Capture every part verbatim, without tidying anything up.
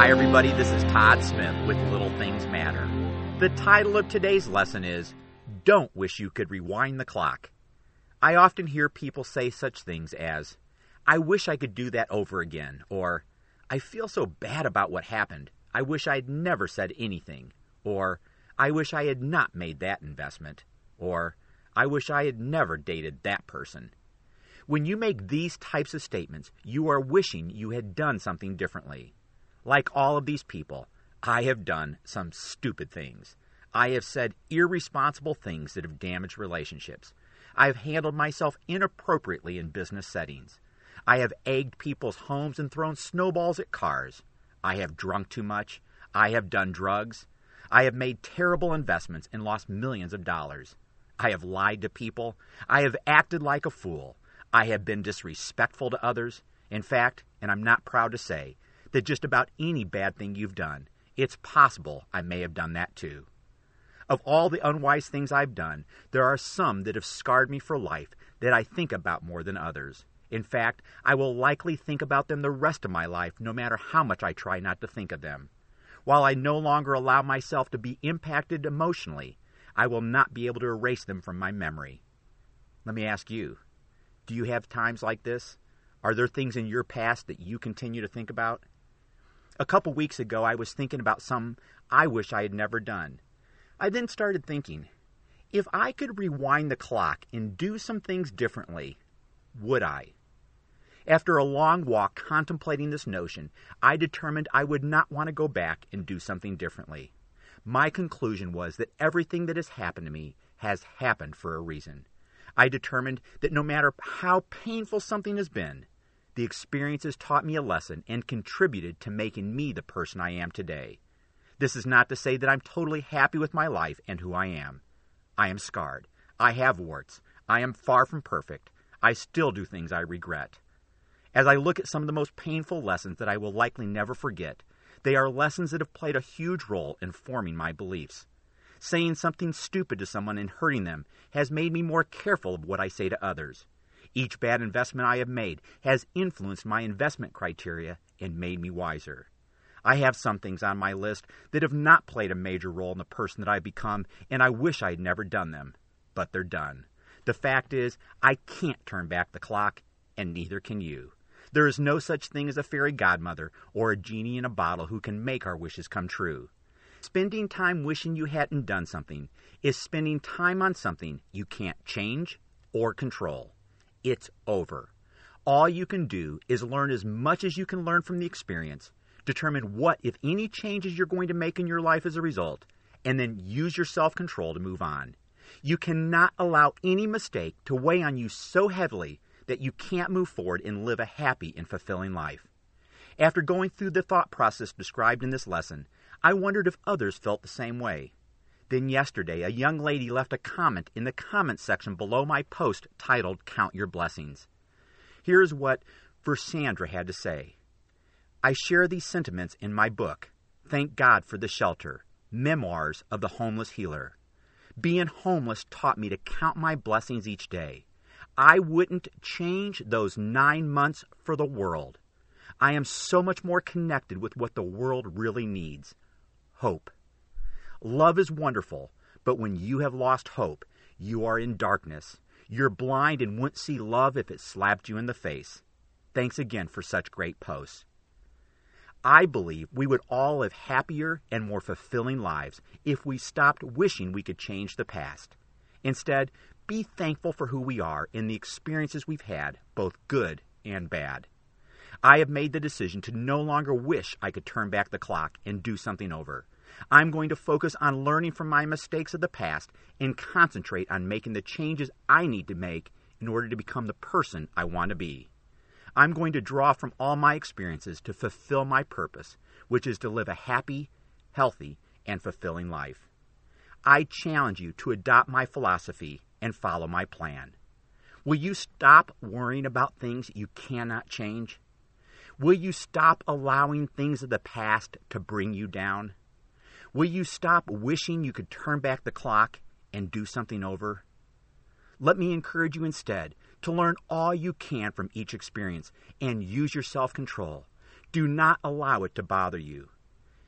Hi everybody, this is Todd Smith with Little Things Matter. The title of today's lesson is, Don't Wish You Could Rewind the Clock. I often hear people say such things as, I wish I could do that over again, or, I feel so bad about what happened, I wish I'd never said anything, or, I wish I had not made that investment, or, I wish I had never dated that person. When you make these types of statements, you are wishing you had done something differently. Like all of these people, I have done some stupid things. I have said irresponsible things that have damaged relationships. I have handled myself inappropriately in business settings. I have egged people's homes and thrown snowballs at cars. I have drunk too much. I have done drugs. I have made terrible investments and lost millions of dollars. I have lied to people. I have acted like a fool. I have been disrespectful to others. In fact, and I'm not proud to say, that just about any bad thing you've done, it's possible I may have done that too. Of all the unwise things I've done, there are some that have scarred me for life that I think about more than others. In fact, I will likely think about them the rest of my life, no matter how much I try not to think of them. While I no longer allow myself to be impacted emotionally, I will not be able to erase them from my memory. Let me ask you, do you have times like this? Are there things in your past that you continue to think about? A couple weeks ago, I was thinking about some I wish I had never done. I then started thinking, if I could rewind the clock and do some things differently, would I? After a long walk contemplating this notion, I determined I would not want to go back and do something differently. My conclusion was that everything that has happened to me has happened for a reason. I determined that no matter how painful something has been, the experience has taught me a lesson and contributed to making me the person I am today. This is not to say that I'm totally happy with my life and who I am. I am scarred. I have warts. I am far from perfect. I still do things I regret. As I look at some of the most painful lessons that I will likely never forget, they are lessons that have played a huge role in forming my beliefs. Saying something stupid to someone and hurting them has made me more careful of what I say to others. Each bad investment I have made has influenced my investment criteria and made me wiser. I have some things on my list that have not played a major role in the person that I've become, and I wish I had never done them. But they're done. The fact is, I can't turn back the clock, and neither can you. There is no such thing as a fairy godmother or a genie in a bottle who can make our wishes come true. Spending time wishing you hadn't done something is spending time on something you can't change or control. It's over. All you can do is learn as much as you can learn from the experience, determine what, if any, changes you're going to make in your life as a result, and then use your self-control to move on. You cannot allow any mistake to weigh on you so heavily that you can't move forward and live a happy and fulfilling life. After going through the thought process described in this lesson, I wondered if others felt the same way. Then yesterday, a young lady left a comment in the comment section below my post titled, Count Your Blessings. Here's what Versandra had to say. I share these sentiments in my book, Thank God for the Shelter, Memoirs of the Homeless Healer. Being homeless taught me to count my blessings each day. I wouldn't change those nine months for the world. I am so much more connected with what the world really needs. Hope. Love is wonderful, but when you have lost hope, you are in darkness. You're blind and wouldn't see love if it slapped you in the face. Thanks again for such great posts. I believe we would all live happier and more fulfilling lives if we stopped wishing we could change the past. Instead, be thankful for who we are and the experiences we've had, both good and bad. I have made the decision to no longer wish I could turn back the clock and do something over. I'm going to focus on learning from my mistakes of the past and concentrate on making the changes I need to make in order to become the person I want to be. I'm going to draw from all my experiences to fulfill my purpose, which is to live a happy, healthy, and fulfilling life. I challenge you to adopt my philosophy and follow my plan. Will you stop worrying about things you cannot change? Will you stop allowing things of the past to bring you down? Will you stop wishing you could turn back the clock and do something over? Let me encourage you instead to learn all you can from each experience and use your self-control. Do not allow it to bother you.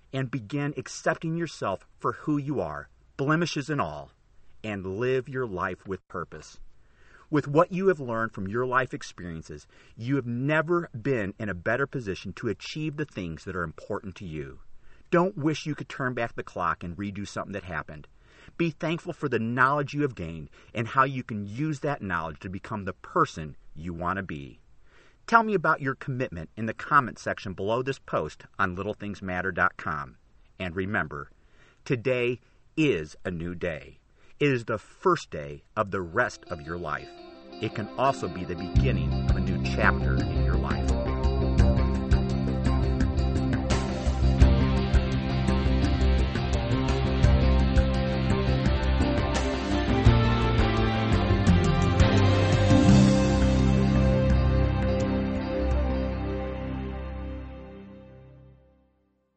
and begin accepting yourself for who you are, blemishes and all, and live your life with purpose. With what you have learned from your life experiences, you have never been in a better position to achieve the things that are important to you. Don't wish you could turn back the clock and redo something that happened. Be thankful for the knowledge you have gained and how you can use that knowledge to become the person you want to be. Tell me about your commitment in the comment section below this post on little things matter dot com. And remember, today is a new day. It is the first day of the rest of your life. It can also be the beginning of a new chapter in your life.